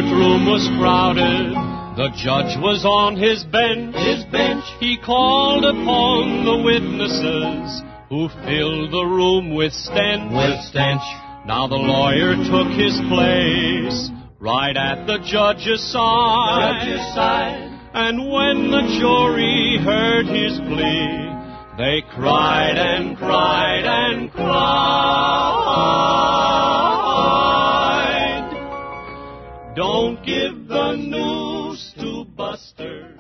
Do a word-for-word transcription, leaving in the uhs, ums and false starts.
courtroom was crowded. The judge was on his bench. His bench. He called upon the witnesses who filled the room with stench. With stench. Now the lawyer took his place right at the judge's side. Judge's side. And when the jury heard his plea, they cried and cried and cried. Don't give the news to Buster.